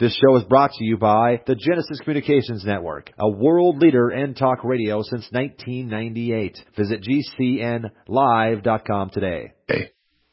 This show is brought to you by the Genesis Communications Network, a world leader in talk radio since 1998. Visit GCNlive.com today. Hey.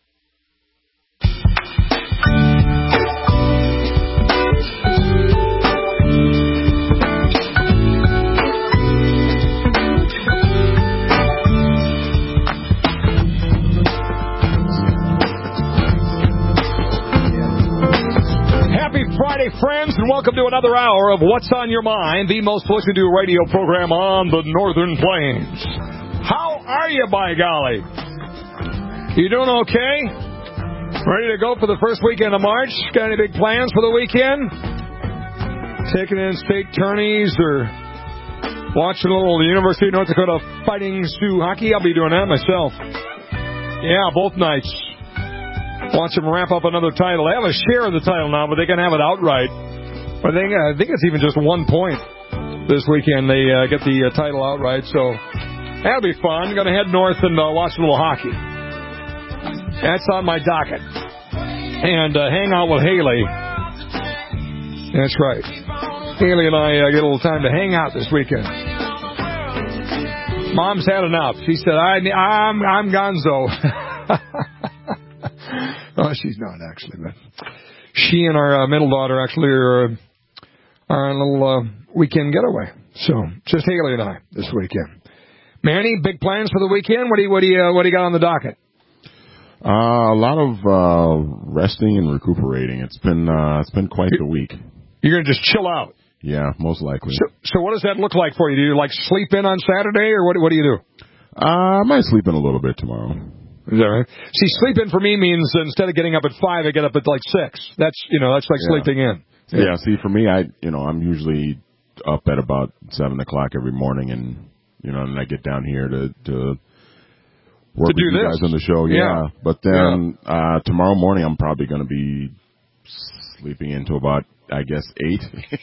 Friday, friends, and welcome to another hour of What's on Your Mind, the most listened to radio program on the Northern Plains. How are you, by golly? You doing okay? Ready to go for the first weekend of March? Got any big plans for the weekend? Taking in state tourneys or watching a little University of North Dakota Fighting Sioux hockey? I'll be doing that myself. Yeah, both nights. Watch them wrap up another title. They have a share of the title now, but they can have it outright. I think it's even just 1 point this weekend. They get the title outright, so that'll be fun. Going to head north and watch a little hockey. That's on my docket. And hang out with Haley. That's right. Haley and I get a little time to hang out this weekend. Mom's had enough. She said, I'm gonzo. Oh, she's not, actually, but she and our middle daughter actually are on a little weekend getaway. So, just Haley and I this weekend. Manny, big plans for the weekend? What do you got on the docket? A lot of resting and recuperating. It's been quite the week. You're going to just chill out? Yeah, most likely. So what does that look like for you? Do you, sleep in on Saturday, or what do you do? I might sleep in a little bit tomorrow. Is that right? See, sleeping for me means instead of getting up at 5, I get up at 6. That's like sleeping in. Yeah. See, for me, I'm usually up at about 7 o'clock every morning, and and I get down here to work with you guys on the show. Yeah. But then tomorrow morning, I'm probably going to be sleeping into about, I guess, 8.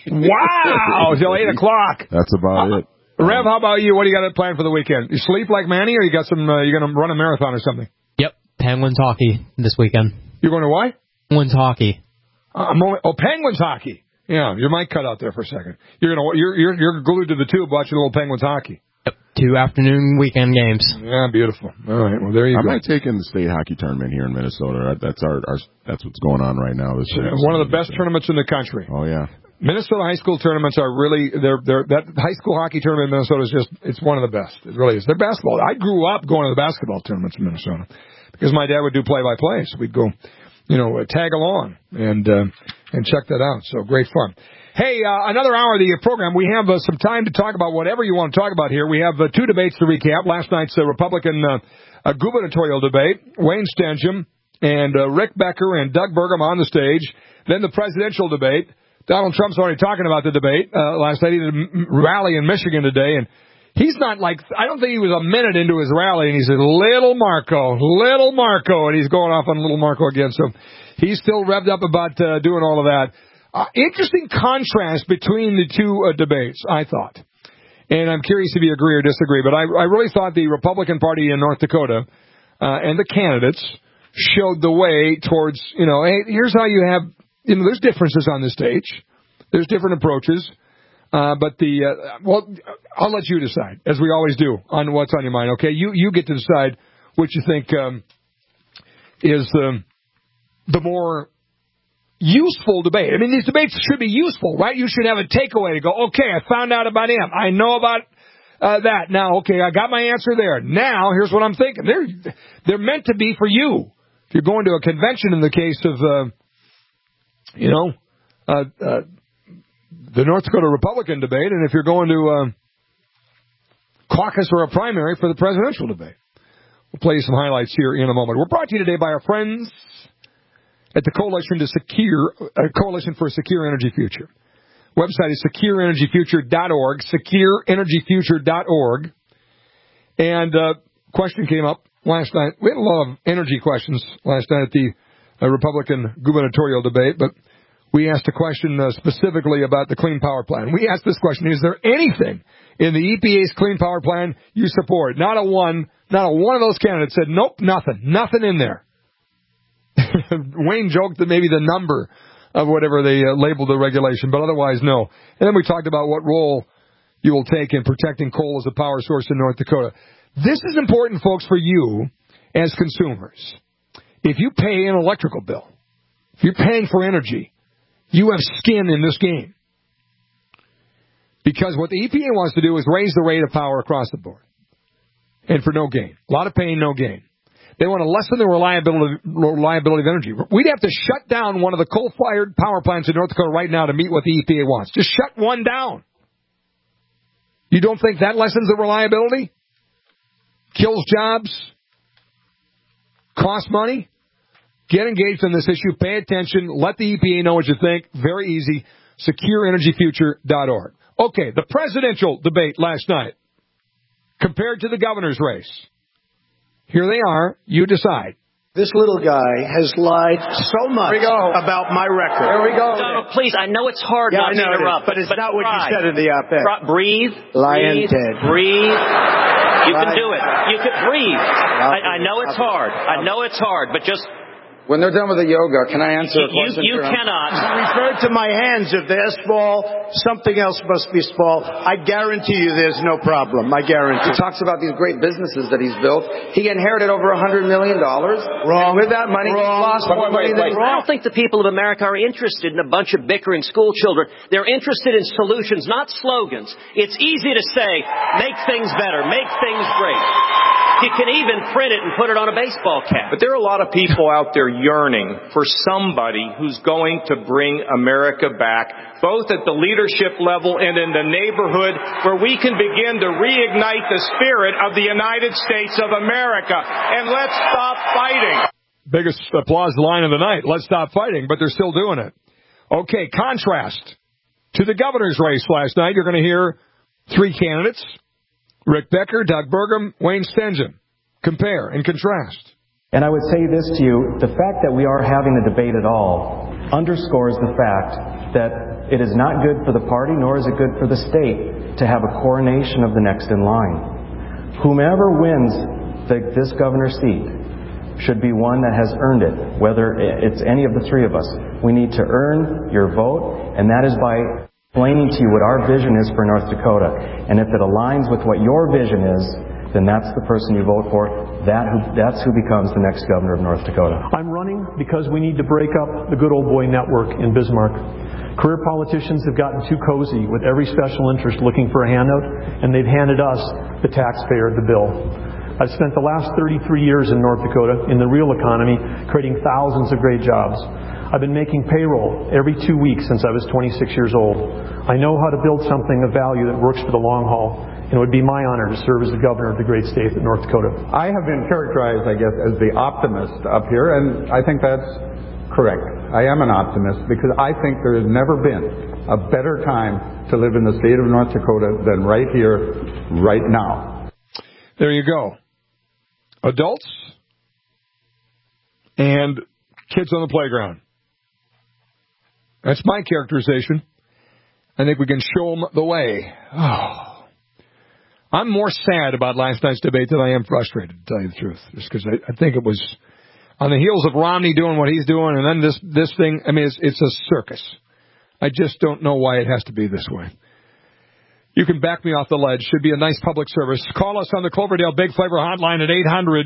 Wow, till 8 o'clock. That's about it. Rev, how about you? What do you got planned for the weekend? You sleep like Manny, or you got some? You're going to run a marathon or something? Yep, Penguins hockey this weekend. You're going to what? Penguins hockey. Penguins hockey. Yeah, your mic cut out there for a second. You're glued to the tube watching a little Penguins hockey. Yep, 2 afternoon weekend games. Yeah, beautiful. All right, well there you go. I might take in the state hockey tournament here in Minnesota. That's that's what's going on right now. One of the best tournaments in the country. Oh yeah. Minnesota high school tournaments are really that high school hockey tournament in Minnesota is it's one of the best. It really is. They're basketball. I grew up going to the basketball tournaments in Minnesota because my dad would do play-by-play, so we'd go, tag along and check that out. So great fun. Hey, another hour of the program. We have some time to talk about whatever you want to talk about here. We have 2 debates to recap. Last night's Republican gubernatorial debate. Wayne Stensham and Rick Becker and Doug Burgum on the stage. Then the presidential debate. Donald Trump's already talking about the debate. Last night he did a rally in Michigan today, and he's not I don't think he was a minute into his rally, and he said, Little Marco, and he's going off on Little Marco again. So he's still revved up about doing all of that. Interesting contrast between the 2 debates, I thought. And I'm curious if you agree or disagree, but I really thought the Republican Party in North Dakota and the candidates showed the way towards, hey, here's how you have, there's differences on the stage. There's different approaches. But I'll let you decide, as we always do, on what's on your mind, okay? You get to decide what you think is the more useful debate. I mean, these debates should be useful, right? You should have a takeaway to go, okay, I found out about him. I know about that. Now, okay, I got my answer there. Now, here's what I'm thinking. They're meant to be for you. If you're going to a convention in the case of, the North Dakota Republican debate, and if you're going to caucus or a primary for the presidential debate. We'll play you some highlights here in a moment. We're brought to you today by our friends at the Coalition for a Secure Energy Future. Website is secureenergyfuture.org, secureenergyfuture.org. And question came up last night. We had a lot of energy questions last night at the Republican gubernatorial debate, but we asked a question specifically about the Clean Power Plan. We asked this question: is there anything in the EPA's Clean Power Plan you support? Not a one of those candidates said, nope, nothing in there. Wayne joked that maybe the number of whatever they labeled the regulation, but otherwise, no. And then we talked about what role you will take in protecting coal as a power source in North Dakota. This is important, folks, for you as consumers. If you pay an electrical bill, if you're paying for energy, you have skin in this game. Because what the EPA wants to do is raise the rate of power across the board. And for no gain. A lot of pain, no gain. They want to lessen the reliability of energy. We'd have to shut down one of the coal-fired power plants in North Dakota right now to meet what the EPA wants. Just shut one down. You don't think that lessens the reliability? Kills jobs? Costs money? Get engaged on this issue. Pay attention. Let the EPA know what you think. Very easy. SecureEnergyFuture.org. Okay, the presidential debate last night compared to the governor's race. Here they are. You decide. This little guy has lied so much about my record. Here we go. Donald, please, I know it's hard not to interrupt. But it's not what you said in the op-ed. Breathe. Lion dead. Breathe. You can do it. You can breathe. I know it's hard. I know it's hard, but just... When they're done with the yoga, can I answer a question? You cannot. I referred to my hands. If they're small, something else must be small. I guarantee you there's no problem. I guarantee. He talks about these great businesses that he's built. He inherited over $100 million. Wrong. And with that money, he lost more money than I don't think the people of America are interested in a bunch of bickering school children. They're interested in solutions, not slogans. It's easy to say, make things better, make things great. You can even print it and put it on a baseball cap. But there are a lot of people out there yearning for somebody who's going to bring America back, both at the leadership level and in the neighborhood, where we can begin to reignite the spirit of the United States of America. And let's stop fighting. Biggest applause line of the night. Let's stop fighting, but they're still doing it. Okay, contrast to the governor's race last night. You're going to hear three candidates. Rick Becker, Doug Burgum, Wayne Stengen. Compare and contrast. And I would say this to you, the fact that we are having a debate at all underscores the fact that it is not good for the party, nor is it good for the state to have a coronation of the next in line. Whomever wins this governor's seat should be one that has earned it, whether it's any of the three of us. We need to earn your vote, and that is by explaining to you what our vision is for North Dakota. And if it aligns with what your vision is, then that's the person you vote for. That's who becomes the next governor of North Dakota. I'm running because we need to break up the good old boy network in Bismarck. Career politicians have gotten too cozy with every special interest looking for a handout, and they've handed us, the taxpayer, the bill. I've spent the last 33 years in North Dakota in the real economy, creating thousands of great jobs. I've been making payroll every 2 weeks since I was 26 years old. I know how to build something of value that works for the long haul, and it would be my honor to serve as the governor of the great state of North Dakota. I have been characterized, I guess, as the optimist up here, and I think that's correct. I am an optimist because I think there has never been a better time to live in the state of North Dakota than right here, right now. There you go. Adults and kids on the playground. That's my characterization. I think we can show them the way. Oh. I'm more sad about last night's debate than I am frustrated, to tell you the truth. Just because I think it was on the heels of Romney doing what he's doing, and then this thing, I mean, it's a circus. I just don't know why it has to be this way. You can back me off the ledge. Should be a nice public service. Call us on the Cloverdale Big Flavor Hotline at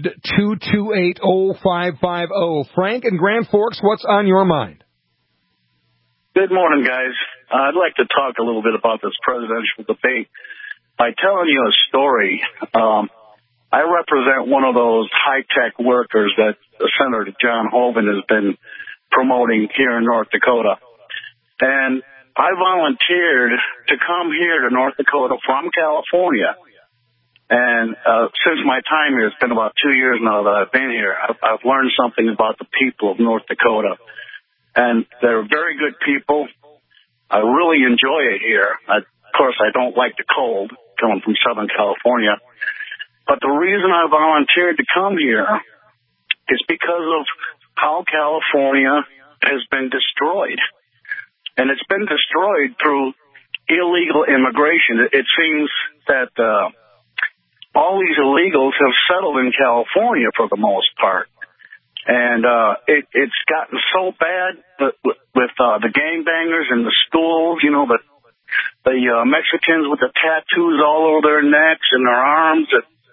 800-228-0550. Frank in Grand Forks, what's on your mind? Good morning, guys. I'd like to talk a little bit about this presidential debate by telling you a story. I represent one of those high-tech workers that Senator John Hoeven has been promoting here in North Dakota. And I volunteered to come here to North Dakota from California. And since my time here, it's been about 2 years now that I've been here, I've learned something about the people of North Dakota. And they're very good people. I really enjoy it here. Of course, I don't like the cold, coming from Southern California. But the reason I volunteered to come here is because of how California has been destroyed. And it's been destroyed through illegal immigration. It seems that all these illegals have settled in California for the most part. And it's gotten so bad with the gangbangers and the stools, you know, the Mexicans with the tattoos all over their necks and their arms.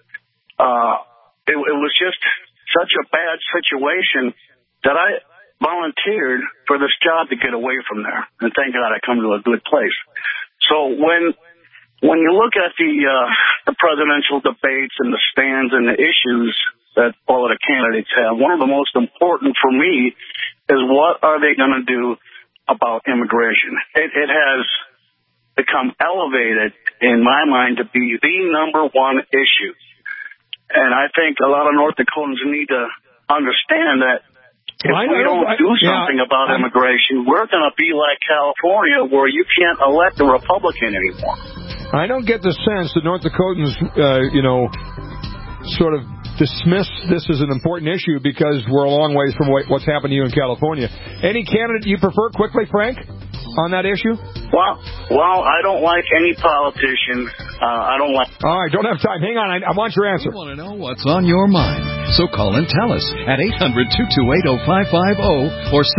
It was just such a bad situation that I volunteered for this job to get away from there. And thank God I come to a good place. So when you look at the presidential debates and the stands and the issues that all of the candidates have, one of the most important for me is what are they going to do about immigration. It has become elevated in my mind to be the number one issue. And I think a lot of North Dakotans need to understand that if we don't do something about immigration, we're going to be like California, where you can't elect a Republican anymore. I don't get the sense that North Dakotans, sort of dismiss this as an important issue because we're a long ways from what's happened to you in California. Any candidate you prefer, quickly, Frank, on that issue? Well, I don't like any politician. I don't like... All right, don't have time. Hang on. I want your answer. We want to know what's on your mind. So call and tell us at 800-228-0550 or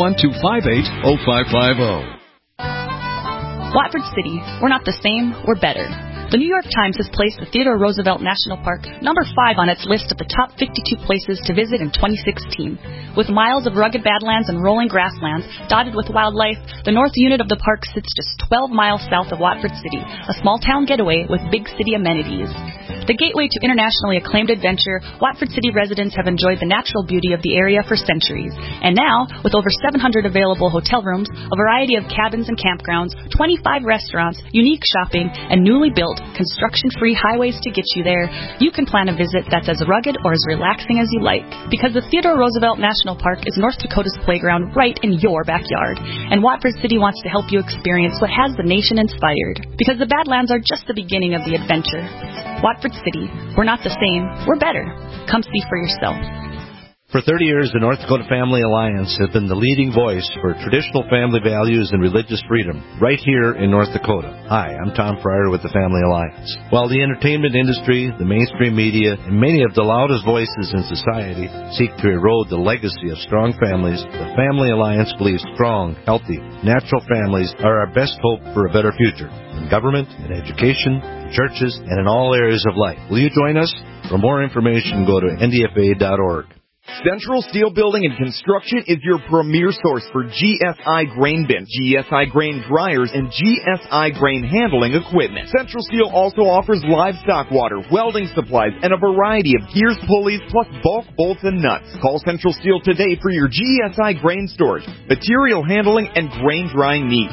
701-258-0550. Watford City. We're not the same. We're better. The New York Times has placed the Theodore Roosevelt National Park number 5 on its list of the top 52 places to visit in 2016. With miles of rugged badlands and rolling grasslands dotted with wildlife, the north unit of the park sits just 12 miles south of Watford City, a small-town getaway with big city amenities. The gateway to internationally acclaimed adventure, Watford City residents have enjoyed the natural beauty of the area for centuries. And now, with over 700 available hotel rooms, a variety of cabins and campgrounds, 25 restaurants, unique shopping, and newly built, construction-free highways to get you there, you can plan a visit that's as rugged or as relaxing as you like. Because the Theodore Roosevelt National Park is North Dakota's playground right in your backyard. And Watford City wants to help you experience what has the nation inspired. Because the Badlands are just the beginning of the adventure. Watford City, we're not the same, we're better. Come see for yourself. For 30 years, the North Dakota Family Alliance has been the leading voice for traditional family values and religious freedom right here in North Dakota. Hi, I'm Tom Fryer with the Family Alliance. While the entertainment industry, the mainstream media, and many of the loudest voices in society seek to erode the legacy of strong families, the Family Alliance believes strong, healthy, natural families are our best hope for a better future in government, in education, in churches, and in all areas of life. Will you join us? For more information, go to ndfa.org. Central Steel Building and Construction is your premier source for GSI grain bins, GSI grain dryers, and GSI grain handling equipment. Central Steel also offers livestock water, welding supplies, and a variety of gears, pulleys, plus bulk bolts and nuts. Call Central Steel today for your GSI grain storage, material handling, and grain drying needs.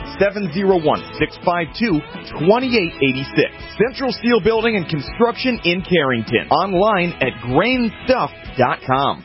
701-652-2886. Central Steel Building and Construction in Carrington. Online at grainstuff.com.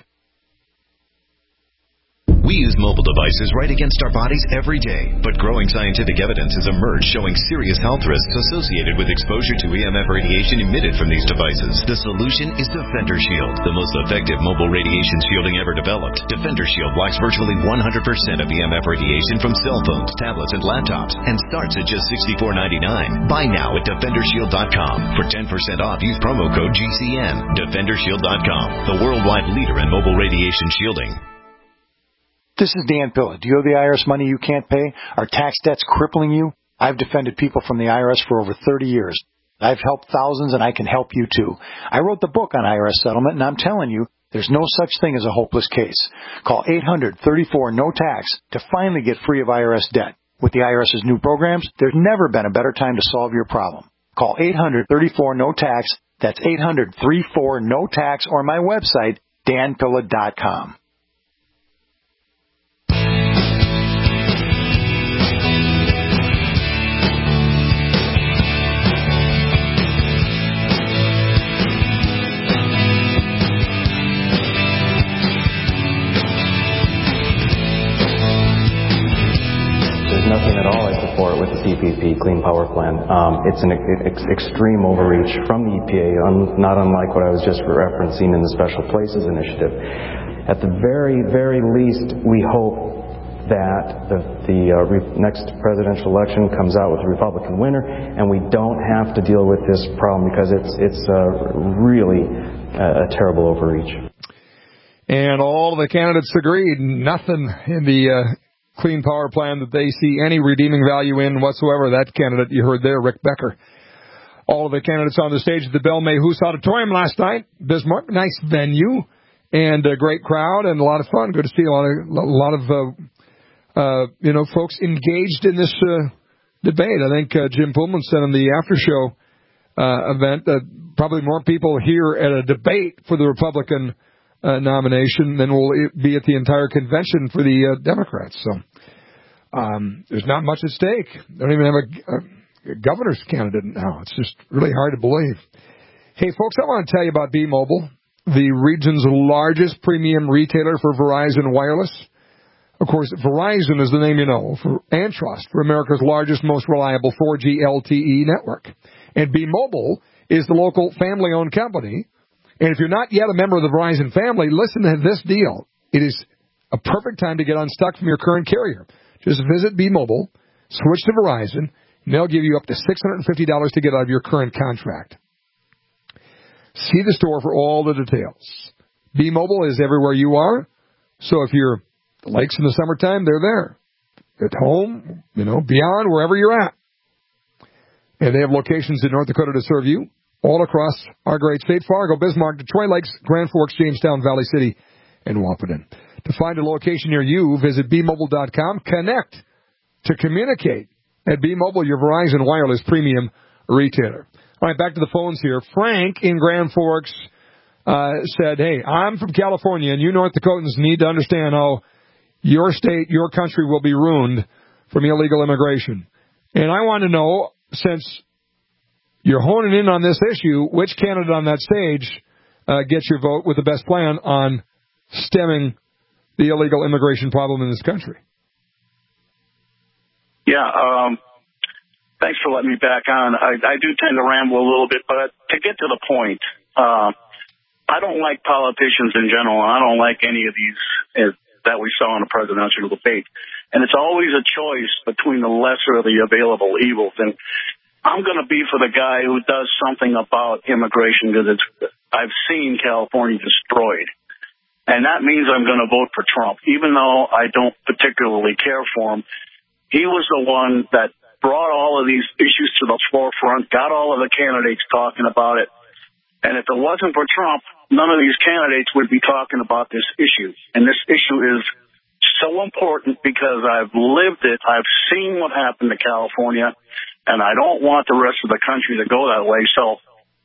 We use mobile devices right against our bodies every day, but growing scientific evidence has emerged showing serious health risks associated with exposure to EMF radiation emitted from these devices. The solution is Defender Shield, the most effective mobile radiation shielding ever developed. Defender Shield blocks virtually 100% of EMF radiation from cell phones, tablets, and laptops, and starts at just $64.99. Buy now at DefenderShield.com. For 10% off, use promo code GCN. DefenderShield.com, the worldwide leader in mobile radiation shielding. This is Dan Pilla. Do you owe the IRS money you can't pay? Are tax debts crippling you? I've defended people from the IRS for over 30 years. I've helped thousands, and I can help you too. I wrote the book on IRS settlement, and I'm telling you, there's no such thing as a hopeless case. Call 800-34-NO-TAX to finally get free of IRS debt. With the IRS's new programs, there's never been a better time to solve your problem. Call 800-34-NO-TAX. That's 800-34-NO-TAX, or my website, danpilla.com. Nothing at all I support with the CPP, Clean Power Plan. It's an extreme overreach from the EPA, not unlike what I was just referencing in the Special Places Initiative. At the very, very least, we hope that the next presidential election comes out with a Republican winner, and we don't have to deal with this problem because it's really a terrible overreach. And all of the candidates agreed. Nothing in the Clean Power Plan that they see any redeeming value in whatsoever. That candidate you heard there, Rick Becker. All of the candidates on the stage at the Belle May Hoos Auditorium last night. Bismarck, nice venue and a great crowd and a lot of fun. Good to see a lot of folks engaged in this debate. I think Jim Pullman said in the after show event that probably more people here at a debate for the Republican nomination than will be at the entire convention for the Democrats. So there's not much at stake. They don't even have a governor's candidate now. It's just really hard to believe. Hey, folks, I want to tell you about B-Mobile, the region's largest premium retailer for Verizon Wireless. Of course, Verizon is the name you know, and trust, for America's largest, most reliable 4G LTE network. And B-Mobile is the local family-owned company. And if you're not yet a member of the Verizon family, listen to this deal. It is a perfect time to get unstuck from your current carrier. Just visit B-Mobile, switch to Verizon, and they'll give you up to $650 to get out of your current contract. See the store for all the details. B-Mobile is everywhere you are. So if you're the lakes in the summertime, they're there. At home, beyond, wherever you're at. And they have locations in North Dakota to serve you all across our great state: Fargo, Bismarck, Detroit Lakes, Grand Forks, Jamestown, Valley City, and Wahpeton. To find a location near you, visit bmobile.com. Connect to communicate at B-Mobile, your Verizon Wireless premium retailer. All right, back to the phones here. Frank in Grand Forks said, hey, I'm from California, and you North Dakotans need to understand how your state, your country will be ruined from illegal immigration. And I want to know, since you're honing in on this issue, which candidate on that stage gets your vote with the best plan on stemming the illegal immigration problem in this country? Yeah, thanks for letting me back on. I do tend to ramble a little bit, but to get to the point, I don't like politicians in general, and I don't like any of these that we saw in a presidential debate. And it's always a choice between the lesser of the available evils. And I'm going to be for the guy who does something about immigration, because I've seen California destroyed. And that means I'm going to vote for Trump, even though I don't particularly care for him. He was the one that brought all of these issues to the forefront, got all of the candidates talking about it. And if it wasn't for Trump, none of these candidates would be talking about this issue. And this issue is so important because I've lived it. I've seen what happened to California, and I don't want the rest of the country to go that way. So,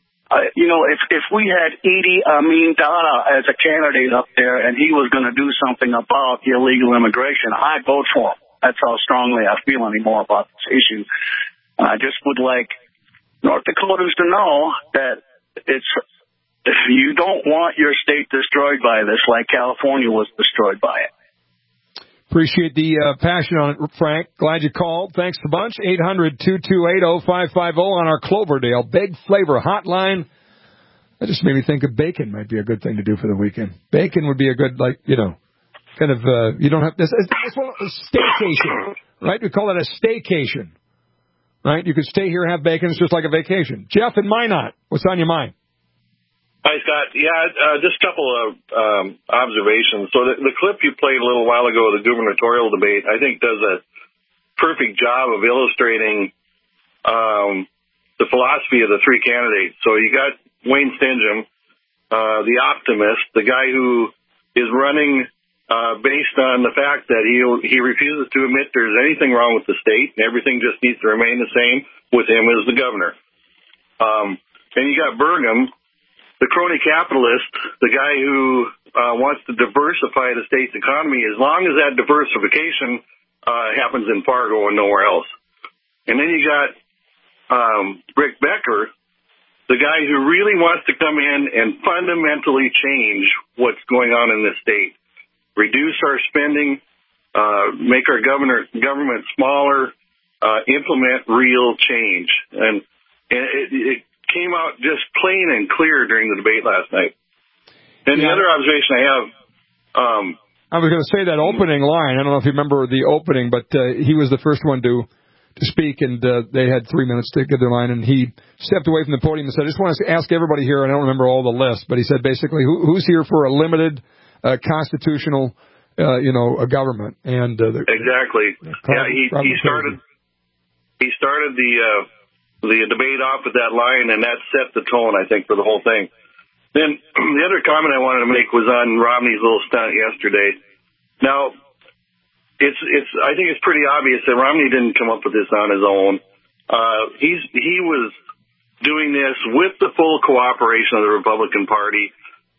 if we had Idi Amin Dada as a candidate up there and he was going to do something about illegal immigration, I'd vote for him. That's how strongly I feel anymore about this issue. And I just would like North Dakotans to know that you don't want your state destroyed by this like California was destroyed by it. Appreciate the passion on it, Frank. Glad you called. Thanks a bunch. 800-228-0550 on our Cloverdale Big Flavor Hotline. That just made me think of bacon might be a good thing to do for the weekend. Bacon would be a good, you don't have this. It's one a staycation, right? We call it a staycation, right? You could stay here and have bacon. It's just like a vacation. Jeff in Minot, what's on your mind? Hi, Scott. Yeah, just a couple of observations. So the clip you played a little while ago, the gubernatorial debate, I think does a perfect job of illustrating the philosophy of the three candidates. So you got Wayne Stingham, the optimist, the guy who is running based on the fact that he refuses to admit there's anything wrong with the state, and everything just needs to remain the same with him as the governor. And you got Burgum, the crony capitalist, the guy who wants to diversify the state's economy, as long as that diversification happens in Fargo and nowhere else. And then you got Rick Becker, the guy who really wants to come in and fundamentally change what's going on in this state, reduce our spending, make our government smaller, implement real change. And it came out just plain and clear during the debate last night. And the other observation I have... I was going to say that opening line. I don't know if you remember the opening, but he was the first one to speak, and they had 3 minutes to give their line, and he stepped away from the podium and said, I just want to ask everybody here, I don't remember all the list, but he said basically, who's here for a limited constitutional, a government. And exactly. He started the debate off with that line, and that set the tone, I think, for the whole thing. Then the other comment I wanted to make was on Romney's little stunt yesterday. Now, I think it's pretty obvious that Romney didn't come up with this on his own. He was doing this with the full cooperation of the Republican Party.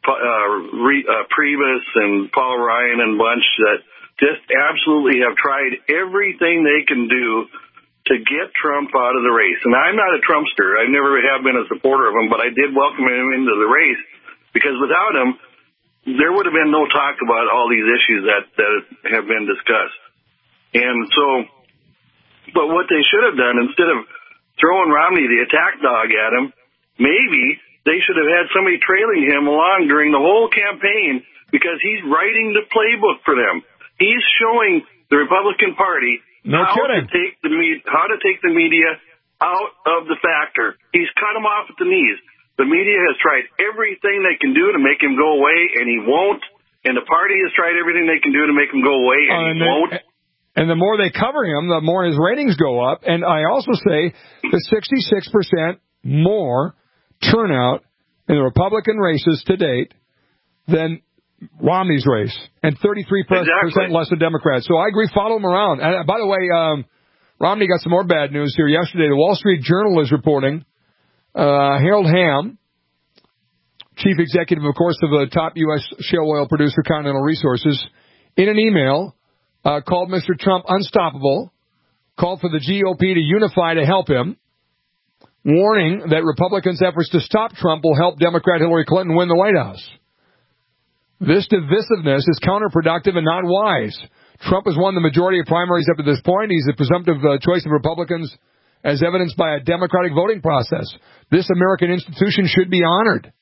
Priebus and Paul Ryan and bunch that just absolutely have tried everything they can do to get Trump out of the race. And I'm not a Trumpster. I never have been a supporter of him, but I did welcome him into the race because without him, there would have been no talk about all these issues that have been discussed. And so, but what they should have done, instead of throwing Romney the attack dog at him, maybe they should have had somebody trailing him along during the whole campaign because he's writing the playbook for them. He's showing the Republican Party how to take the media out of the factor. He's cut him off at the knees. The media has tried everything they can do to make him go away, and he won't. And the party has tried everything they can do to make him go away, and he won't. And the more they cover him, the more his ratings go up. And I also say the 66% more turnout in the Republican races to date than Romney's race, and 33% less than Democrats. So I agree, follow him around. And by the way, Romney got some more bad news here yesterday. The Wall Street Journal is reporting Harold Hamm, chief executive, of course, of the top U.S. shale oil producer, Continental Resources, in an email called Mr. Trump unstoppable, called for the GOP to unify to help him, warning that Republicans' efforts to stop Trump will help Democrat Hillary Clinton win the White House. This divisiveness is counterproductive and not wise. Trump has won the majority of primaries up to this point. He's a presumptive choice of Republicans as evidenced by a democratic voting process. This American institution should be honored.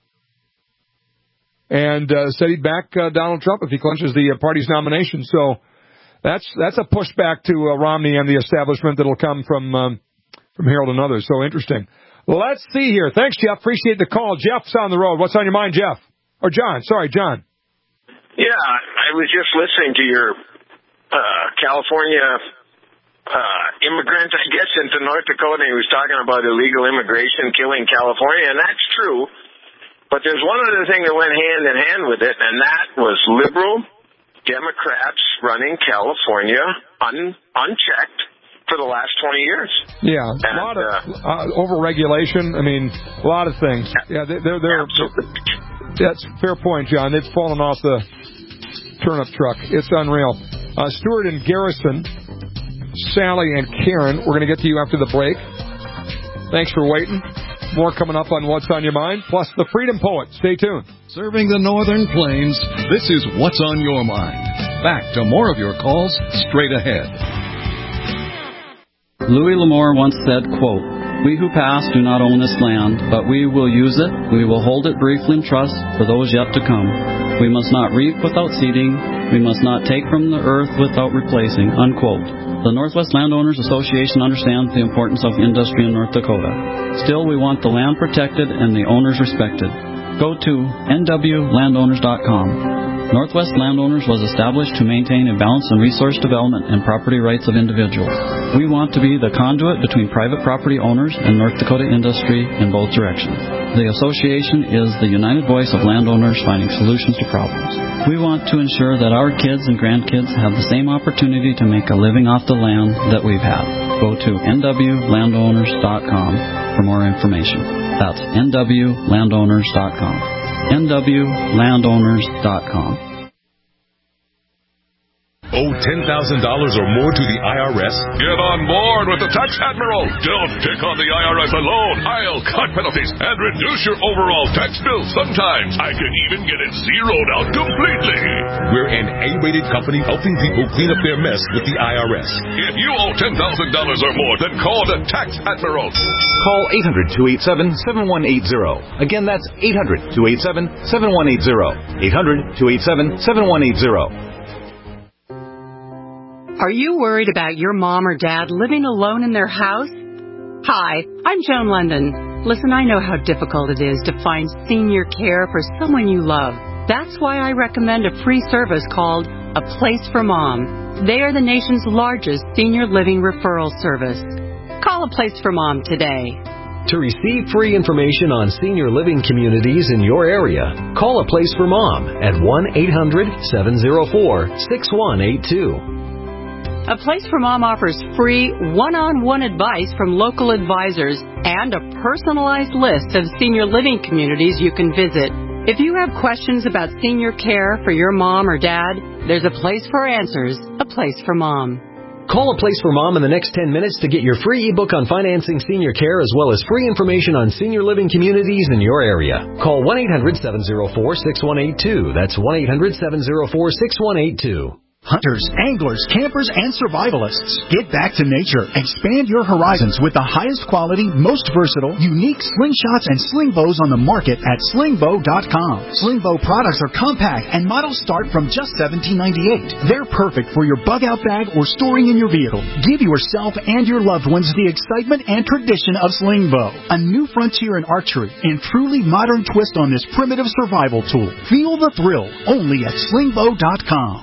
And said he'd back Donald Trump if he clinches the party's nomination. So that's a pushback to Romney and the establishment that'll come from Harold and others. So interesting. Let's see here. Thanks, Jeff. Appreciate the call. Jeff's on the road. What's on your mind, Jeff? Or John. Sorry, John. Yeah, I was just listening to your California immigrant, I guess, into North Dakota. He was talking about illegal immigration killing California, and that's true. But there's one other thing that went hand in hand with it, and that was liberal Democrats running California unchecked for the last 20 years. Yeah, a lot of overregulation. I mean, a lot of things. Yeah, they're that's a fair point, John. They've fallen off the turnip truck. It's unreal. Stuart and Garrison, Sally and Karen, we're going to get to you after the break. Thanks for waiting. More coming up on What's on Your Mind, plus the Freedom Poet. Stay tuned. Serving the Northern Plains, this is What's on Your Mind. Back to more of your calls straight ahead. Louis L'Amour once said, quote, "We who pass do not own this land, but we will use it. We will hold it briefly in trust for those yet to come. We must not reap without seeding. We must not take from the earth without replacing," unquote. The Northwest Landowners Association understands the importance of industry in North Dakota. Still, we want the land protected and the owners respected. Go to nwlandowners.com. Northwest Landowners was established to maintain a balance in resource development and property rights of individuals. We want to be the conduit between private property owners and North Dakota industry in both directions. The association is the united voice of landowners finding solutions to problems. We want to ensure that our kids and grandkids have the same opportunity to make a living off the land that we've had. Go to nwlandowners.com for more information. That's nwlandowners.com. nwlandowners.com. Owe $10,000 or more to the IRS? Get on board with the Tax Admiral. Don't pick on the IRS alone. I'll cut penalties and reduce your overall tax bill. Sometimes I can even get it zeroed out completely. We're an A-rated company helping people clean up their mess with the IRS. If you owe $10,000 or more, then call the Tax Admiral. Call 800-287-7180. Again, that's 800-287-7180. 800-287-7180. Are you worried about your mom or dad living alone in their house? Hi, I'm Joan London. Listen, I know how difficult it is to find senior care for someone you love. That's why I recommend a free service called A Place for Mom. They are the nation's largest senior living referral service. Call A Place for Mom today. To receive free information on senior living communities in your area, call A Place for Mom at 1-800-704-6182. A Place for Mom offers free one-on-one advice from local advisors and a personalized list of senior living communities you can visit. If you have questions about senior care for your mom or dad, there's a place for answers, A Place for Mom. Call A Place for Mom in the next 10 minutes to get your free ebook on financing senior care as well as free information on senior living communities in your area. Call 1-800-704-6182. That's 1-800-704-6182. Hunters, anglers, campers, and survivalists. Get back to nature. Expand your horizons with the highest quality, most versatile, unique slingshots and sling bows on the market at slingbow.com. Slingbow products are compact and models start from just $17.98. They're perfect for your bug-out bag or storing in your vehicle. Give yourself and your loved ones the excitement and tradition of Slingbow, a new frontier in archery and truly modern twist on this primitive survival tool. Feel the thrill only at slingbow.com.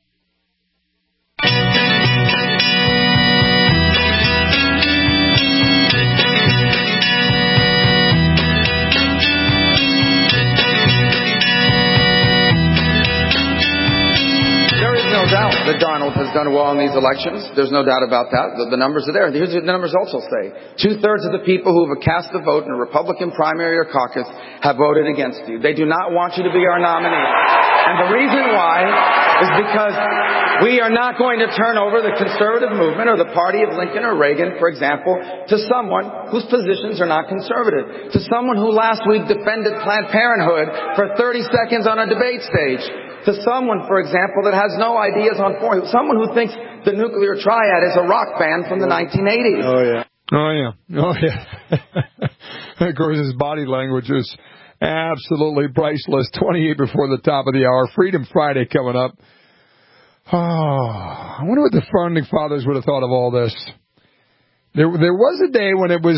That Donald has done well in these elections. There's no doubt about that. The numbers are there. Here's what the numbers also say. 2/3 of the people who have cast a vote in a Republican primary or caucus have voted against you. They do not want you to be our nominee. And the reason why is because we are not going to turn over the conservative movement or the party of Lincoln or Reagan, for example, to someone whose positions are not conservative, to someone who last week defended Planned Parenthood for 30 seconds on a debate stage, to someone, for example, that has no ideas on foreign, someone who thinks the nuclear triad is a rock band from the 1980s. Oh, yeah. Oh, yeah. Oh, yeah. Of course, his body language is absolutely priceless. 28 before the top of the hour. Freedom Friday coming up. Oh, I wonder what the founding fathers would have thought of all this. There was a day when it was,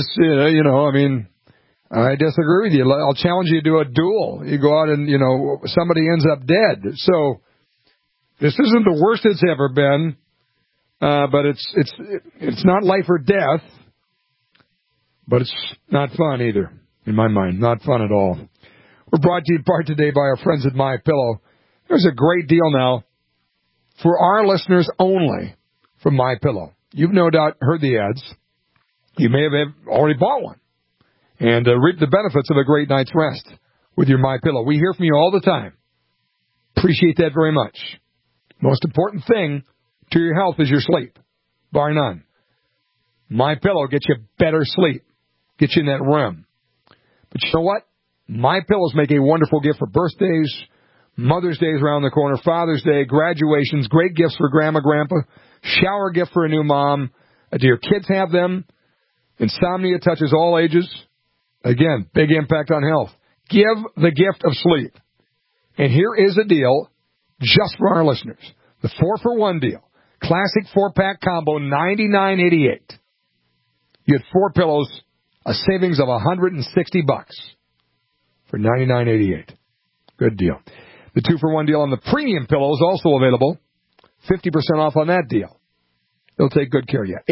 I disagree with you. I'll challenge you to do a duel. You go out and, somebody ends up dead. So this isn't the worst it's ever been, but it's not life or death, but it's not fun either, in my mind. Not fun at all. We're brought to you in part today by our friends at MyPillow. There's a great deal now for our listeners only from MyPillow. You've no doubt heard the ads. You may have already bought one and reap the benefits of a great night's rest with your MyPillow. We hear from you all the time. Appreciate that very much. Most important thing to your health is your sleep, bar none. MyPillow gets you better sleep, gets you in that REM. But you know what? MyPillows make a wonderful gift for birthdays, Mother's Day is around the corner, Father's Day, graduations, great gifts for Grandma, Grandpa, shower gift for a new mom. Do your kids have them? Insomnia touches all ages. Again, big impact on health. Give the gift of sleep. And here is a deal just for our listeners. The 4-for-1 deal. Classic 4-pack combo, $99.88. You get 4 pillows, a savings of $160 for $99.88. Good deal. The 2-for-1 deal on the premium pillow is also available. 50% off on that deal. They'll take good care of you.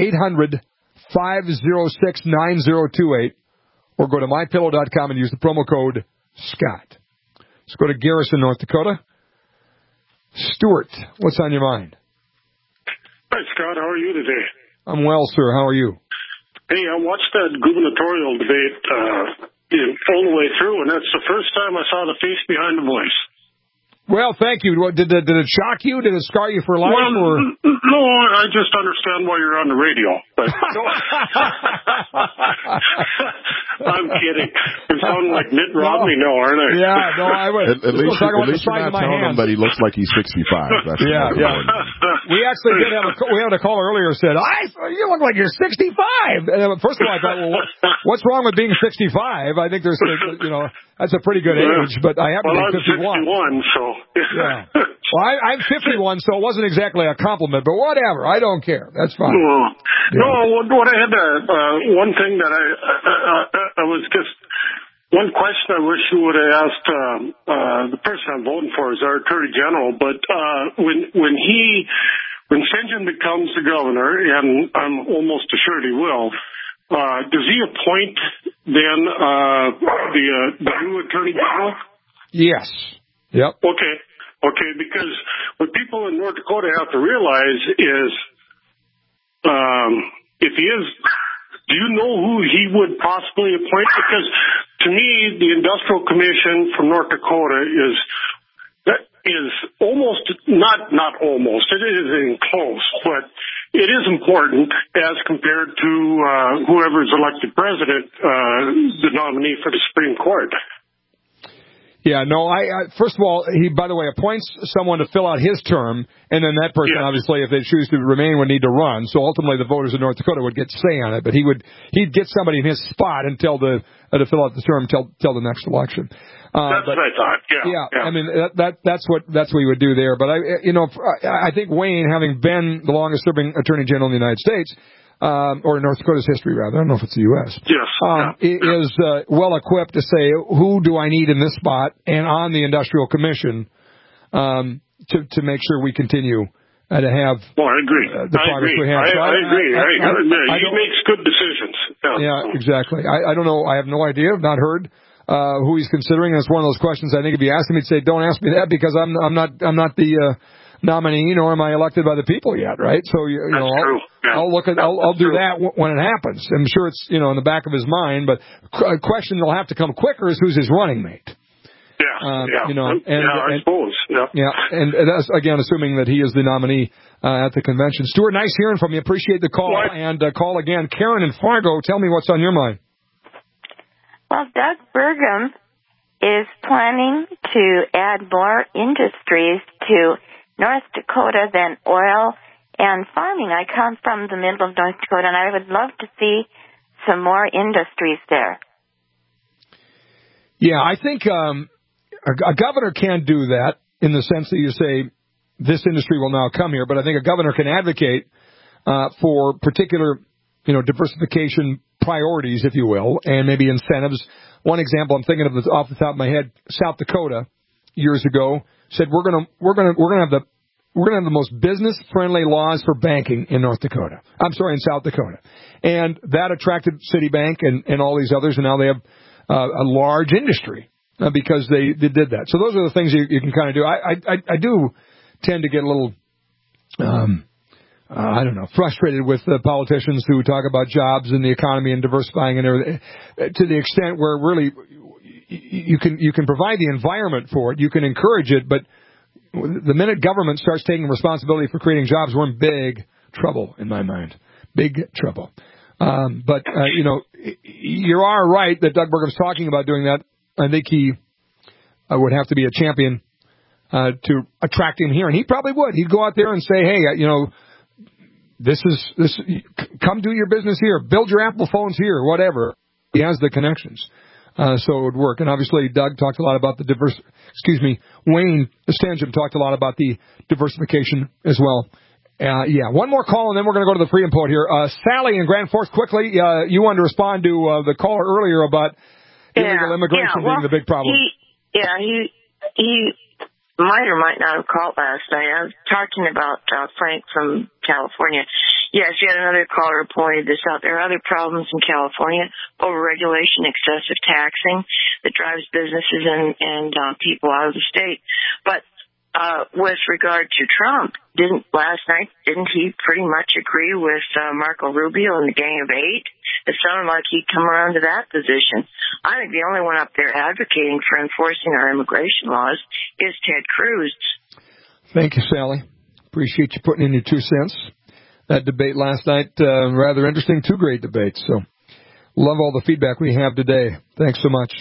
800-506-9028. Or go to MyPillow.com and use the promo code Scott. Let's go to Garrison, North Dakota. Stuart, what's on your mind? Hi, Scott. How are you today? I'm well, sir. How are you? Hey, I watched that gubernatorial debate all the way through, and that's the first time I saw the face behind the voice. Well, thank you. Did it shock you? Did it scar you for life? Well, or? No, I just understand why you're on the radio. But I'm kidding. I'm sounding like Mitt Romney now, aren't I? Yeah, no, I would. At least you're not telling him that he looks like he's 65. That's yeah. We actually did have we had a caller earlier who said, you look like you're 65. And first of all, I thought, well, what's wrong with being 65? I think there's, that's a pretty good age, but I happen to be 51. I'm 61, so. Yeah. Well, I'm 51, so it wasn't exactly a compliment, but whatever. I don't care. That's fine. No, what I had one thing that I was just One question I wish you would have asked the person I'm voting for is our Attorney General. But when St. John becomes the governor, and I'm almost assured he will, does he appoint then the new Attorney General? Yes. Yep. Okay, because what people in North Dakota have to realize is if he is, do you know who he would possibly appoint? Because to me, the Industrial Commission from North Dakota is almost, not almost, it isn't close, but it is important as compared to whoever is elected president, the nominee for the Supreme Court. Yeah, no, I first of all, he, by the way, appoints someone to fill out his term, and then that person, obviously, if they choose to remain, would need to run. So ultimately, the voters of North Dakota would get say on it, but he'd get somebody in his spot until to fill out the term till the next election. That's what I thought. Yeah. I mean, that's what we would do there. But I think Wayne, having been the longest serving Attorney General in the United States, or in North Dakota's history, rather. I don't know if it's the U.S. Yes. Is well equipped to say, who do I need in this spot and on the Industrial Commission to make sure we continue to have I agree. the progress we have. I agree. He makes good decisions. Yeah, exactly. I don't know. I have no idea. I've not heard who he's considering. That's one of those questions I think if you asked him, he'd say, don't ask me that because I'm not the nominee, nor am I elected by the people yet, right? So I'll do that when it happens. I'm sure it's in the back of his mind, but a question that'll have to come quicker is who's his running mate. I suppose. Yeah, and that's again assuming that he is the nominee at the convention. Stuart, nice hearing from you. Appreciate the call and call again. Karen in Fargo, tell me what's on your mind. Well, Doug Burgum is planning to add more industries to North Dakota than oil and farming. I come from the middle of North Dakota, and I would love to see some more industries there. Yeah, I think a governor can do that in the sense that you say this industry will now come here, but I think a governor can advocate for particular, diversification priorities, if you will, and maybe incentives. One example I'm thinking of off the top of my head, South Dakota years ago said we're going to have the most business friendly laws for banking in South Dakota. And that attracted Citibank and all these others, and now they have a large industry because they did that. So those are the things you can kind of do. I do tend to get a little frustrated with the politicians who talk about jobs and the economy and diversifying and everything, to the extent where really you can provide the environment for it, you can encourage it, but the minute government starts taking responsibility for creating jobs, we're in big trouble, in my mind. Big trouble. But you are right that Doug Burgum's talking about doing that. I think he would have to be a champion to attract him here, and he probably would. He'd go out there and say, hey, this come do your business here, build your Apple phones here, whatever. He has the connections. So it would work. And obviously Doug talked a lot about Wayne Stanjum talked a lot about the diversification as well. One more call and then we're going to go to the Freedom Port here. Sally in Grand Forks, quickly, you wanted to respond to the caller earlier about illegal immigration being the big problem. He might or might not have called last night. I was talking about Frank from California. Yes, yet another caller pointed this out. There are other problems in California, overregulation, excessive taxing that drives businesses and people out of the state. But with regard to Trump, didn't he pretty much agree with Marco Rubio and the Gang of Eight? It sounded like he'd come around to that position. I think the only one up there advocating for enforcing our immigration laws is Ted Cruz. Thank you, Sally. Appreciate you putting in your 2 cents. That debate last night, rather interesting. 2 great debates. So love all the feedback we have today. Thanks so much.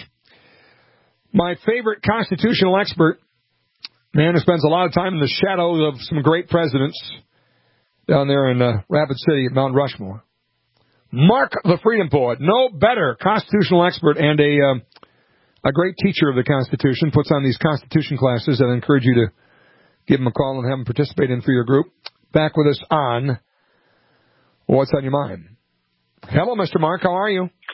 My favorite constitutional expert, man who spends a lot of time in the shadows of some great presidents down there in Rapid City at Mount Rushmore. Mark the Freedom Poet, no better constitutional expert and a great teacher of the Constitution, puts on these Constitution classes that I encourage you to give him a call and have him participate in for your group. Back with us on What's on Your Mind. Hello, Mr. Mark. How are you?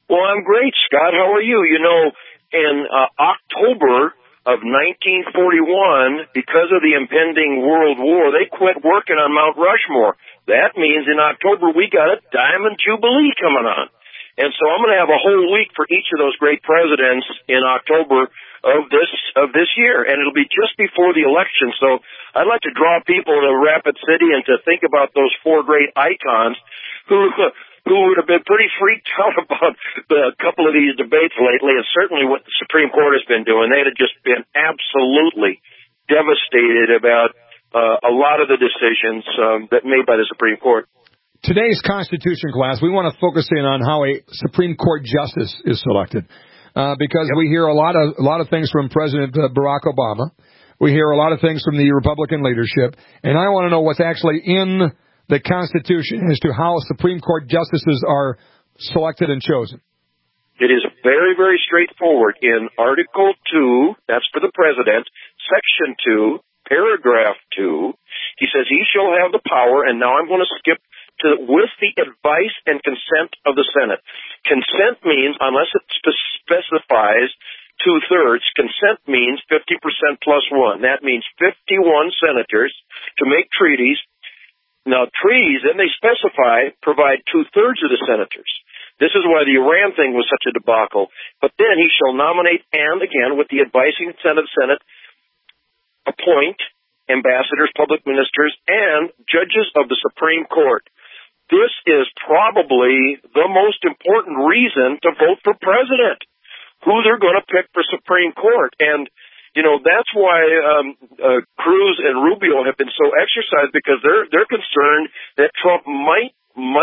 Well, I'm great, Scott. How are you? You know, in October of 1941, because of the impending World War, they quit working on Mount Rushmore. That means in October we got a Diamond Jubilee coming on. And so I'm going to have a whole week for each of those great presidents in October of this year, and it'll be just before the election. So I'd like to draw people to Rapid City and to think about those four great icons who would have been pretty freaked out about a couple of these debates lately, and certainly what the Supreme Court has been doing. They'd have just been absolutely devastated about a lot of the decisions that made by the Supreme Court. Today's Constitution class, we want to focus in on how a Supreme Court justice is selected, because we hear a lot of things from President Barack Obama. We hear a lot of things from the Republican leadership, and I want to know what's actually in the Constitution as to how Supreme Court justices are selected and chosen. It is very, very straightforward. In Article 2, that's for the President, Section 2, Paragraph 2, he says he shall have the power, and now I'm going to skip to with the advice and consent of the Senate. Consent means, unless it specifies two-thirds, consent means 50% plus one. That means 51 senators to make treaties. Now, treaties, then they specify, provide two-thirds of the senators. This is why the Iran thing was such a debacle. But then he shall nominate and, again, with the advice and consent of the Senate, appoint ambassadors, public ministers, and judges of the Supreme Court. This is probably the most important reason to vote for president, who they're going to pick for Supreme Court. And you know, that's why Cruz and Rubio have been so exercised, because they're concerned that Trump might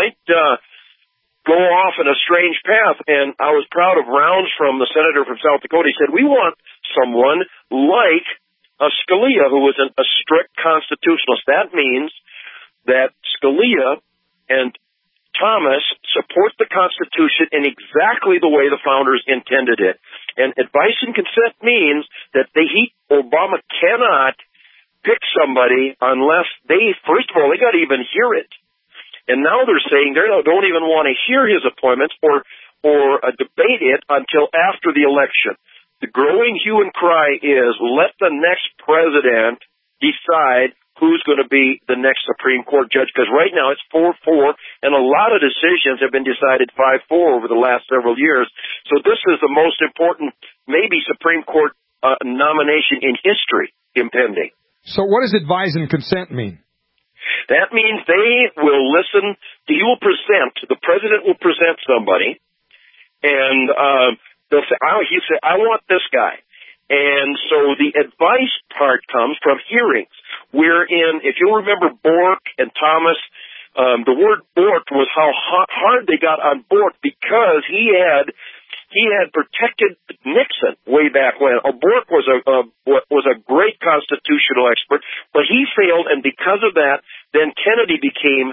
go off in a strange path. And I was proud of Rounds, from the senator from South Dakota. He said, we want someone like Scalia, who was a strict constitutionalist. That means that Scalia and Thomas support the Constitution in exactly the way the founders intended it. And advice and consent means that Obama cannot pick somebody unless first of all, they got to even hear it. And now they're saying they don't even want to hear his appointments or debate it until after the election. The growing hue and cry is, let the next president decide who's going to be the next Supreme Court judge, because right now it's 4-4, and a lot of decisions have been decided 5-4 over the last several years. So this is the most important, maybe, Supreme Court nomination in history impending. So what does advise and consent mean? That means they will listen. The president will present somebody, and they'll say, he'll say, I want this guy. And so the advice part comes from hearings, wherein, if you'll remember Bork and Thomas, the word Bork was how hard they got on Bork, because he had protected Nixon way back when. Bork was a great constitutional expert, but he failed, and because of that, then Kennedy became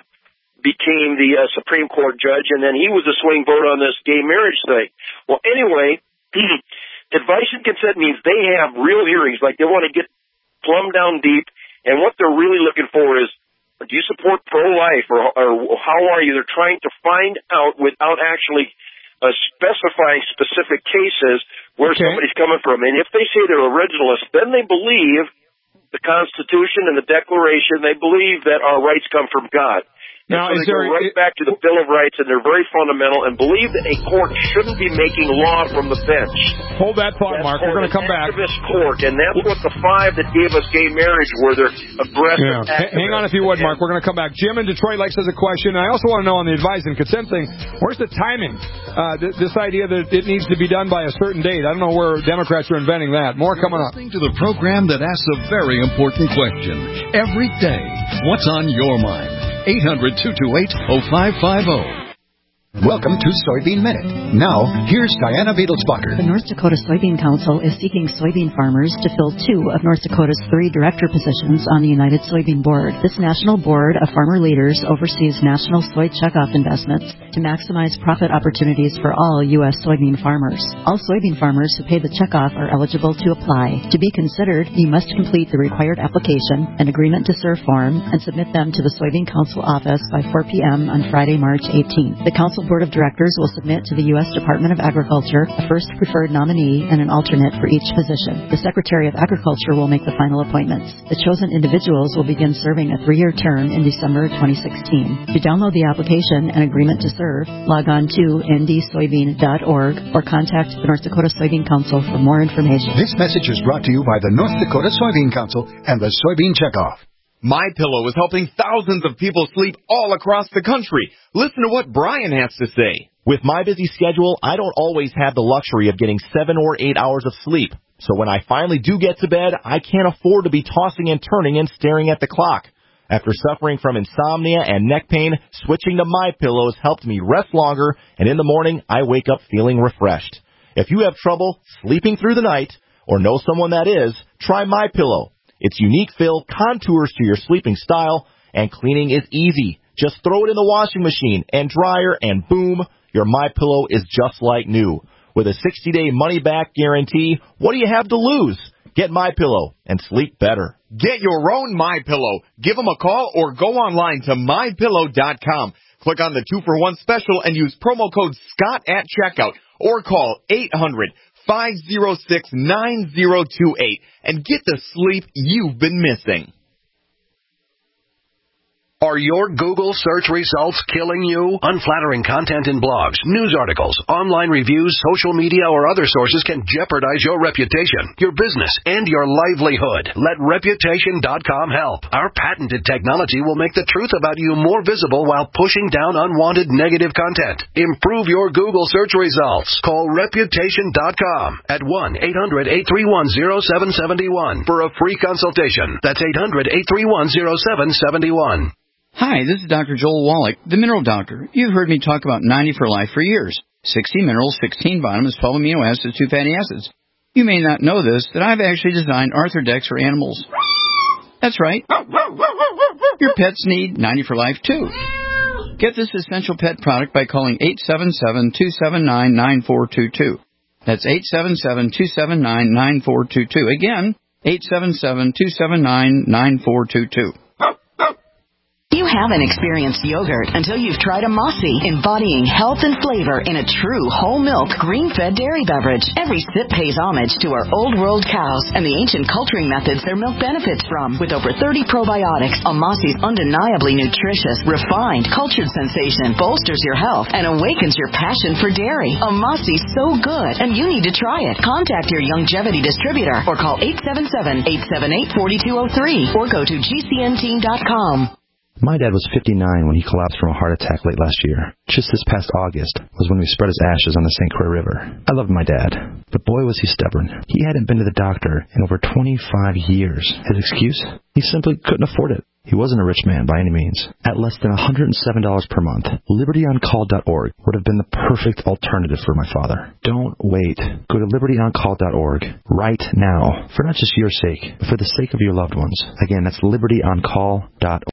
the Supreme Court judge, and then he was the swing vote on this gay marriage thing. Well, anyway, advice and consent means they have real hearings, like they want to get plumb down deep, and what they're really looking for is, do you support pro-life, or how are you? They're trying to find out, without actually specifying specific cases, where somebody's coming from. And if they say they're originalists, then they believe the Constitution and the Declaration. They believe that our rights come from God. Now, so they go right back to the Bill of Rights, and they're very fundamental, and believe that a court shouldn't be making law from the bench. Hold that thought, Mark. We're going to come back. Activist court, and that's what the 5 that gave us gay marriage were. They're aggressive. Yeah. Hang on if you would, Mark. We're going to come back. Jim in Detroit likes us a question. I also want to know on the advice and consent thing, where's the timing? This idea that it needs to be done by a certain date. I don't know where Democrats are inventing that. More coming up. Listening to the program that asks a very important question every day. What's on your mind? 800-228-0550. Welcome to Soybean Minute. Now, here's Diana Beadlesbacher. The North Dakota Soybean Council is seeking soybean farmers to fill 2 of North Dakota's 3 director positions on the United Soybean Board. This national board of farmer leaders oversees national soy checkoff investments to maximize profit opportunities for all U.S. soybean farmers. All soybean farmers who pay the checkoff are eligible to apply. To be considered, you must complete the required application, an agreement to serve form, and submit them to the Soybean Council office by 4 p.m. on Friday, March 18th. The council Council Board of Directors will submit to the U.S. Department of Agriculture a first preferred nominee and an alternate for each position. The Secretary of Agriculture will make the final appointments. The chosen individuals will begin serving a 3-year term in December 2016. To download the application and agreement to serve, log on to ndsoybean.org or contact the North Dakota Soybean Council for more information. This message is brought to you by the North Dakota Soybean Council and the Soybean Checkoff. MyPillow is helping thousands of people sleep all across the country. Listen to what Brian has to say. With my busy schedule, I don't always have the luxury of getting 7 or 8 hours of sleep. So when I finally do get to bed, I can't afford to be tossing and turning and staring at the clock. After suffering from insomnia and neck pain, switching to MyPillow has helped me rest longer, and in the morning, I wake up feeling refreshed. If you have trouble sleeping through the night, or know someone that is, try MyPillow. Its unique fill contours to your sleeping style, and cleaning is easy. Just throw it in the washing machine and dryer, and boom, your MyPillow is just like new. With a 60-day money-back guarantee, what do you have to lose? Get MyPillow and sleep better. Get your own MyPillow. Give them a call or go online to MyPillow.com. Click on the 2-for-1 special and use promo code SCOTT at checkout, or call 800-506-9028 and get the sleep you've been missing. Are your Google search results killing you? Unflattering content in blogs, news articles, online reviews, social media, or other sources can jeopardize your reputation, your business, and your livelihood. Let Reputation.com help. Our patented technology will make the truth about you more visible while pushing down unwanted negative content. Improve your Google search results. Call Reputation.com at 1-800-831-0771 for a free consultation. That's 800-831-0771. Hi, this is Dr. Joel Wallach, the Mineral Doctor. You've heard me talk about 90 for Life for years. 60 minerals, 16 vitamins, 12 amino acids, 2 fatty acids. You may not know this, that I've actually designed Arthrodex for animals. That's right. Your pets need 90 for Life, too. Get this essential pet product by calling 877-279-9422. That's 877-279-9422. Again, 877-279-9422. You haven't experienced yogurt until you've tried a Mossy, embodying health and flavor in a true whole milk, green-fed dairy beverage. Every sip pays homage to our old world cows and the ancient culturing methods their milk benefits from. With over 30 probiotics, a Mossy's undeniably nutritious, refined, cultured sensation bolsters your health and awakens your passion for dairy. A Mossy's so good, and you need to try it. Contact your Longevity distributor or call 877-878-4203 or go to gcnteam.com. My dad was 59 when he collapsed from a heart attack late last year. Just this past August was when we spread his ashes on the St. Croix River. I loved my dad, but boy was he stubborn. He hadn't been to the doctor in over 25 years. His excuse? He simply couldn't afford it. He wasn't a rich man by any means. At less than $107 per month, LibertyOnCall.org would have been the perfect alternative for my father. Don't wait. Go to LibertyOnCall.org right now, for not just your sake, but for the sake of your loved ones. Again, that's LibertyOnCall.org.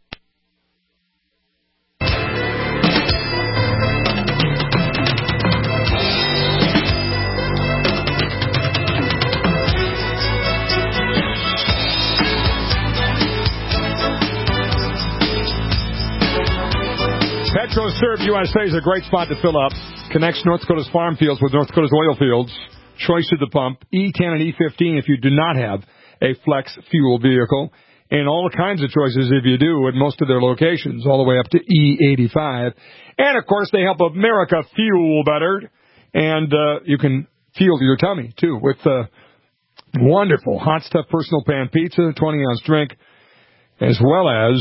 PetroServe USA is a great spot to fill up. Connects North Dakota's farm fields with North Dakota's oil fields. Choice of the pump, E10 and E15 if you do not have a flex fuel vehicle. And all kinds of choices if you do at most of their locations, all the way up to E85. And, of course, they help America fuel better. And you can fuel your tummy, too, with wonderful Hot Stuff Personal Pan Pizza, 20-ounce drink, as well as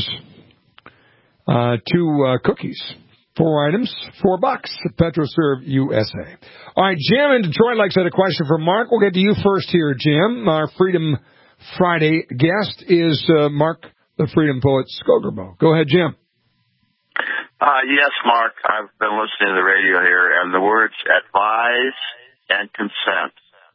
2 cookies. 4 items, $4 at PetroServe USA. All right, Jim in Detroit likes to have a question for Mark. We'll get to you first here, Jim. Our Freedom Friday guest is Mark, the Freedom Poet Skogerbo. Go ahead, Jim. Yes, Mark. I've been listening to the radio here, and the words advise and consent.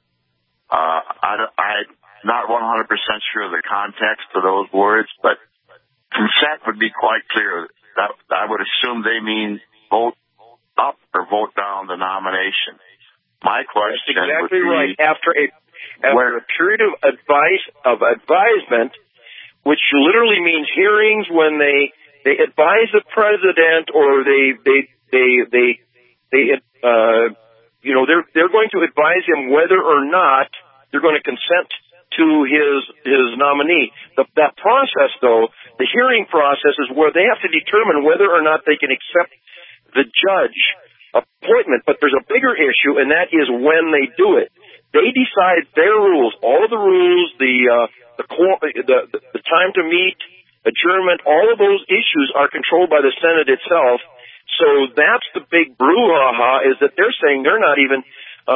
I'm not 100% sure of the context of those words, but consent would be quite clear. I would assume they mean vote up or vote down the nomination. My question That's exactly would be, right. After a period of advisement, which literally means hearings when they advise the president or they they're going to advise him whether or not they're going to consent to his nominee. That process, though, the hearing process, is where they have to determine whether or not they can accept the judge appointment. But there's a bigger issue, and that is when they do it. They decide their rules, all of the rules, the time to meet, adjournment, all of those issues are controlled by the Senate itself. So that's the big brouhaha, is that they're saying they're not even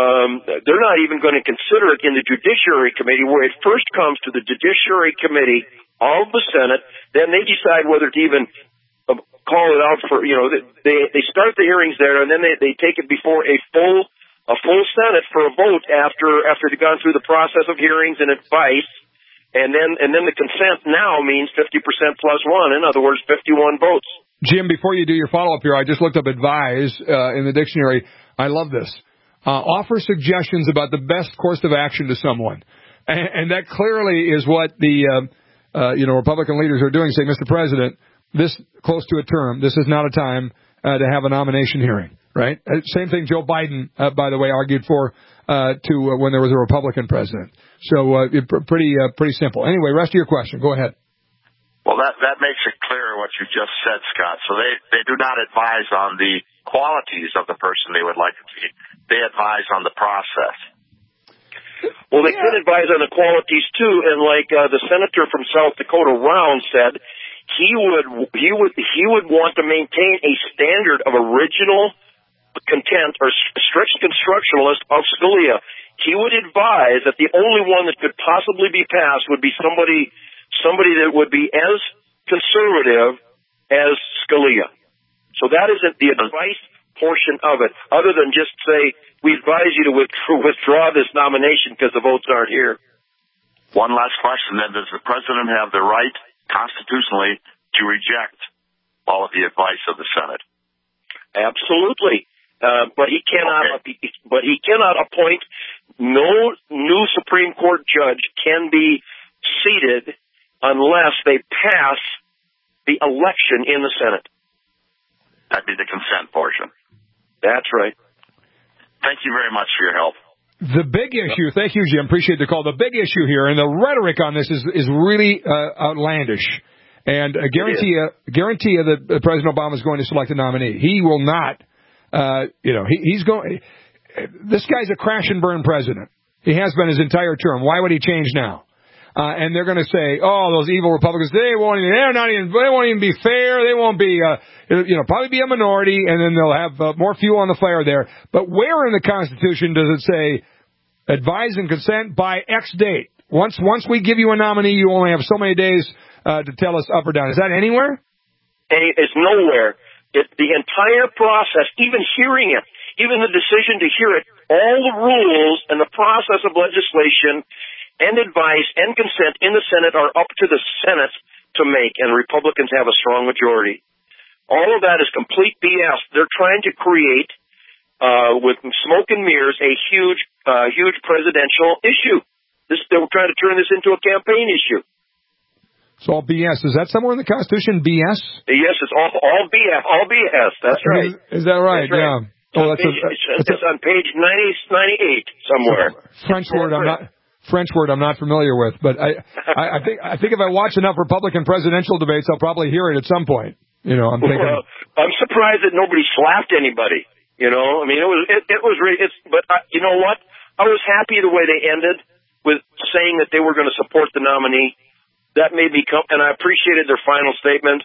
going to consider it in the Judiciary Committee, where it first comes to the Judiciary Committee of the Senate. Then they decide whether to even call it out for, they start the hearings there, and then they take it before a full Senate for a vote after they've gone through the process of hearings and advice. And then the consent now means 50% plus one. In other words, 51 votes. Jim, before you do your follow-up here, I just looked up advise in the dictionary. I love this. Offer suggestions about the best course of action to someone. And that clearly is what the Republican leaders are doing, saying, Mr. President, this close to a term, this is not a time to have a nomination hearing, right? Same thing Joe Biden, by the way, argued for when there was a Republican president. So pretty simple. Anyway, rest of your question. Go ahead. Well, that makes it clear what you just said, Scott. So they do not advise on the qualities of the person they would like to see. They advise on the process. Well, they could advise on the qualities too, and like the senator from South Dakota, Round, said, he would want to maintain a standard of original content or strict constructionalist of Scalia. He would advise that the only one that could possibly be passed would be somebody that would be as conservative as Scalia. So that isn't the advice portion of it, other than just say, we advise you to withdraw this nomination because the votes aren't here. One last question then. Does the president have the right constitutionally to reject all of the advice of the Senate? Absolutely. But he cannot appoint, no new Supreme Court judge can be seated unless they pass the election in the Senate. That'd be the consent portion. That's right. Thank you very much for your help. The big issue, thank you, Jim, appreciate the call. The big issue here, and the rhetoric on this is really outlandish. And I guarantee you that President Obama is going to select a nominee. He will not, he's going. This guy's a crash and burn president. He has been his entire term. Why would he change now? And they're going to say, oh, those evil Republicans, they won't even be fair. They won't be, probably be a minority, and then they'll have more fuel on the fire there. But where in the Constitution does it say advise and consent by X date? Once we give you a nominee, you only have so many days to tell us up or down. Is that anywhere? It's nowhere. The entire process, even hearing it, even the decision to hear it, all the rules and the process of legislation and advice and consent in the Senate are up to the Senate to make, and Republicans have a strong majority. All of that is complete BS. They're trying to create, with smoke and mirrors, a huge presidential issue. They're trying to turn this into a campaign issue. It's all BS. Is that somewhere in the Constitution, BS? Yes, it's all BS. All BS. That's right. Is that right? That's right. Yeah. Oh, it's on page 98 somewhere. French word I'm not familiar with, but I think if I watch enough Republican presidential debates, I'll probably hear it at some point. I'm thinking. Well, I'm surprised that nobody slapped anybody. It was really. But you know what? I was happy the way they ended with saying that they were going to support the nominee. That made me and I appreciated their final statements.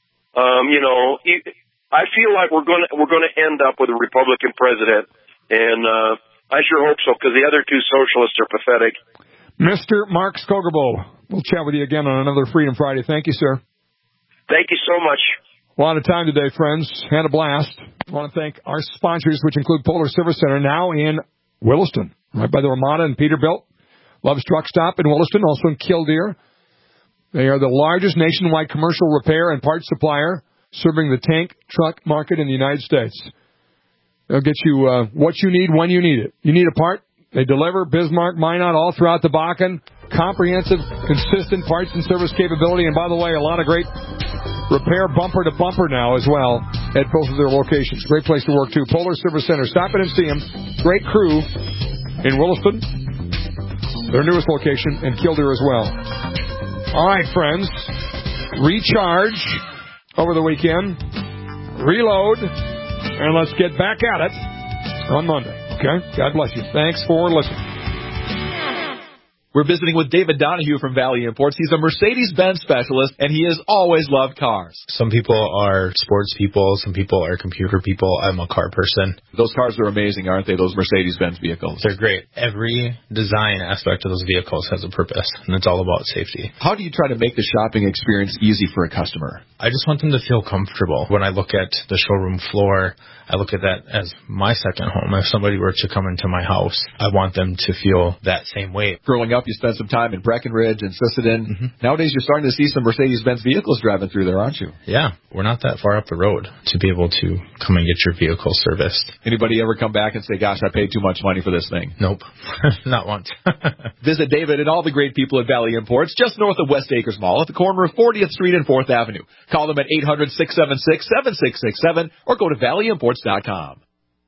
I feel like we're going to end up with a Republican president, and I sure hope so, because the other two socialists are pathetic. Mr. Mark Skogerbo, we'll chat with you again on another Freedom Friday. Thank you, sir. Thank you so much. A lot of time today, friends. Had a blast. I want to thank our sponsors, which include Polar Service Center, now in Williston, right by the Ramada and Peterbilt. Love's Truck Stop in Williston, also in Killdeer. They are the largest nationwide commercial repair and parts supplier serving the tank truck market in the United States. They'll get you what you need when you need it. You need a part, they deliver. Bismarck, Minot, all throughout the Bakken. Comprehensive, consistent parts and service capability. And by the way, a lot of great repair bumper to bumper now as well at both of their locations. Great place to work, too. Polar Service Center. Stop in and see them. Great crew in Williston, their newest location, and Kildare as well. All right, friends. Recharge over the weekend. Reload. And let's get back at it on Monday. Okay? God bless you. Thanks for listening. We're visiting with David Donahue from Valley Imports. He's a Mercedes-Benz specialist, and he has always loved cars. Some people are sports people. Some people are computer people. I'm a car person. Those cars are amazing, aren't they, those Mercedes-Benz vehicles? They're great. Every design aspect of those vehicles has a purpose, and it's all about safety. How do you try to make the shopping experience easy for a customer? I just want them to feel comfortable. When I look at the showroom floor, I look at that as my second home. If somebody were to come into my house, I want them to feel that same way. Growing up, you spent some time in Breckenridge and Sisseton. Mm-hmm. Nowadays, you're starting to see some Mercedes-Benz vehicles driving through there, aren't you? Yeah, we're not that far up the road to be able to come and get your vehicle serviced. Anybody ever come back and say, gosh, I paid too much money for this thing? Nope, not once. Visit David and all the great people at Valley Imports just north of West Acres Mall at the corner of 40th Street and 4th Avenue. Call them at 800-676-7667 or go to valleyimports.com.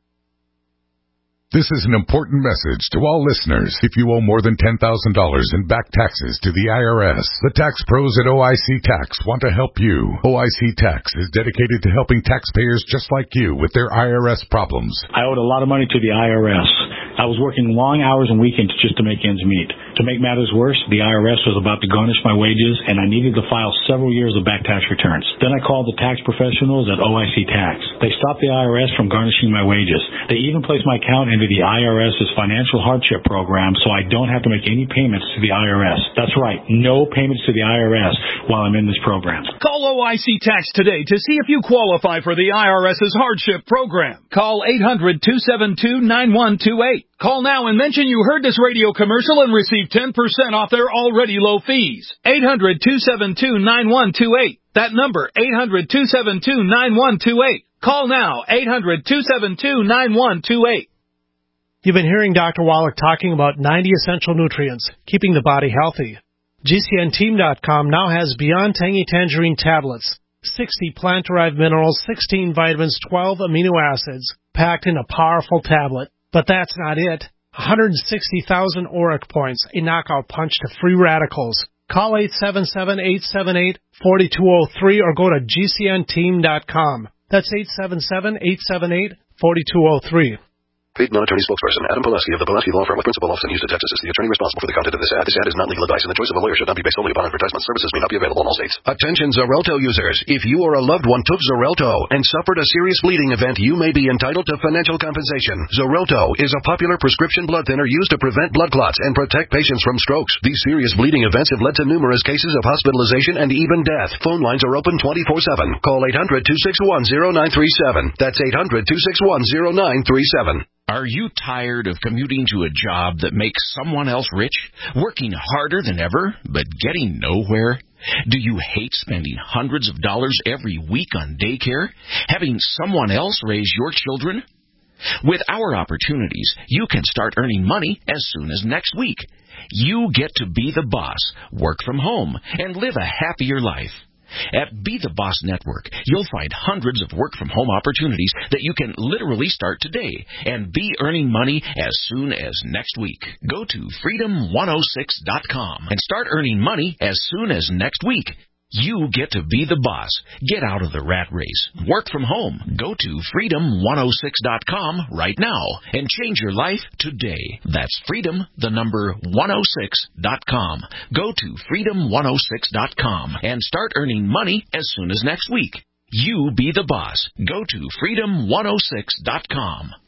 This is an important message to all listeners. If you owe more than $10,000 in back taxes to the IRS, the tax pros at OIC Tax want to help you. OIC Tax is dedicated to helping taxpayers just like you with their IRS problems. I owed a lot of money to the IRS. I was working long hours and weekends just to make ends meet. To make matters worse, the IRS was about to garnish my wages, and I needed to file several years of back tax returns. Then I called the tax professionals at OIC Tax. They stopped the IRS from garnishing my wages. They even placed my account into the IRS's financial hardship program, so I don't have to make any payments to the IRS. That's right, no payments to the IRS while I'm in this program. Call OIC Tax today to see if you qualify for the IRS's hardship program. Call 800-272-9128. Call now and mention you heard this radio commercial and receive 10% off their already low fees. 800-272-9128. That number, 800-272-9128. Call now, 800-272-9128. You've been hearing Dr. Wallach talking about 90 essential nutrients, keeping the body healthy. GCNteam.com now has Beyond Tangy Tangerine tablets, 60 plant-derived minerals, 16 vitamins, 12 amino acids, packed in a powerful tablet. But that's not it. 160,000 ORAC points, a knockout punch to free radicals. Call 877-878-4203 or go to GCNteam.com. That's 877-878-4203. Paid non-attorney spokesperson Adam Pileski of the Pileski Law Firm with principal office in Houston, Texas is the attorney responsible for the content of this ad. This ad is not legal advice, and the choice of a lawyer should not be based solely upon advertisement. Services may not be available in all states. Attention Xarelto users. If you or a loved one took Xarelto and suffered a serious bleeding event, you may be entitled to financial compensation. Xarelto is a popular prescription blood thinner used to prevent blood clots and protect patients from strokes. These serious bleeding events have led to numerous cases of hospitalization and even death. Phone lines are open 24/7. Call 800-261-0937. That's 800-261-0937. Are you tired of commuting to a job that makes someone else rich, working harder than ever, but getting nowhere? Do you hate spending hundreds of dollars every week on daycare, having someone else raise your children? With our opportunities, you can start earning money as soon as next week. You get to be the boss, work from home, and live a happier life. At Be the Boss Network, you'll find hundreds of work-from-home opportunities that you can literally start today and be earning money as soon as next week. Go to freedom106.com and start earning money as soon as next week. You get to be the boss. Get out of the rat race. Work from home. Go to freedom106.com right now and change your life today. That's freedom106.com. Go to freedom106.com and start earning money as soon as next week. You be the boss. Go to freedom106.com.